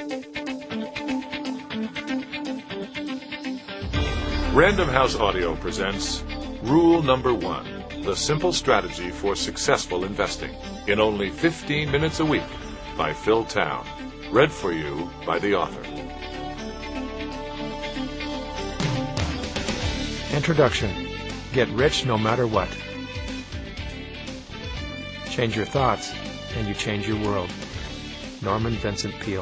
Random House Audio presents Rule Number 1, the simple strategy for successful investing, in only 15 minutes a week, by Phil Town. Read for you by the author. Introduction. Get rich no matter what. Change your thoughts, and you change your world. Norman Vincent Peale.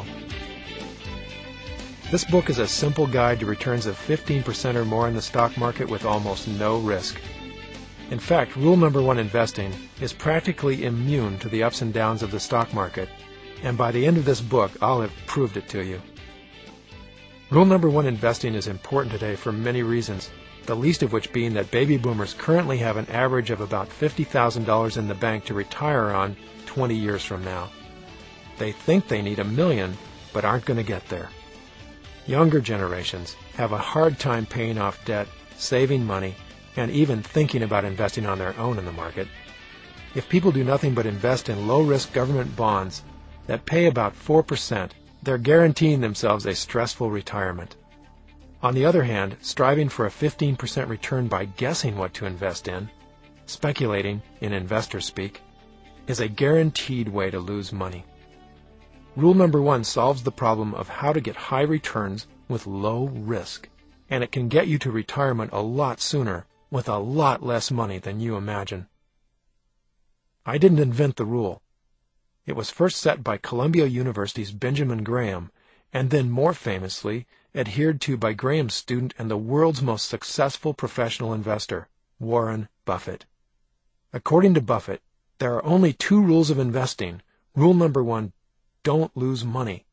This book is a simple guide to returns of 15% or more in the stock market with almost no risk. In fact, rule number 1 investing is practically immune to the ups and downs of the stock market, and by the end of this book, I'll have proved it to you. Rule number 1 investing is important today for many reasons, the least of which being that baby boomers currently have an average of about $50,000 in the bank to retire on 20 years from now. They think they need $1 million, but aren't going to get there. Younger generations have a hard time paying off debt, saving money, and even thinking about investing on their own in the market. If people do nothing but invest in low-risk government bonds that pay about 4%, they're guaranteeing themselves a stressful retirement. On the other hand, striving for a 15% return by guessing what to invest in, speculating in investor speak, is a guaranteed way to lose money. Rule number 1 solves the problem of how to get high returns with low risk, and it can get you to retirement a lot sooner with a lot less money than you imagine. I didn't invent the rule. It was first set by Columbia University's Benjamin Graham, and then more famously adhered to by Graham's student and the world's most successful professional investor, Warren Buffett. According to Buffett, there are only 2 rules of investing. Rule number 1, don't lose money.